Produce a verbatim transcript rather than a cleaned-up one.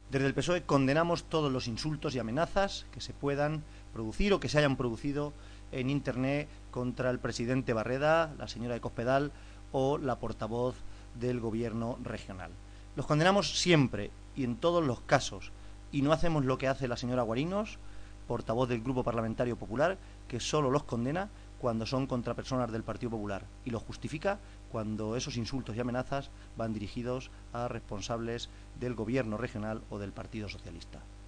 Desde el P S O E condenamos todos los insultos y amenazas que se puedan producir o que se hayan producido en Internet contra el presidente Barreda, la señora de Cospedal o la portavoz del Gobierno regional. Los condenamos siempre y en todos los casos, y no hacemos lo que hace la señora Guarinos, portavoz del Grupo Parlamentario Popular, que solo los condena cuando son contra personas del Partido Popular y lo justifica cuando esos insultos y amenazas van dirigidos a responsables del Gobierno regional o del Partido Socialista.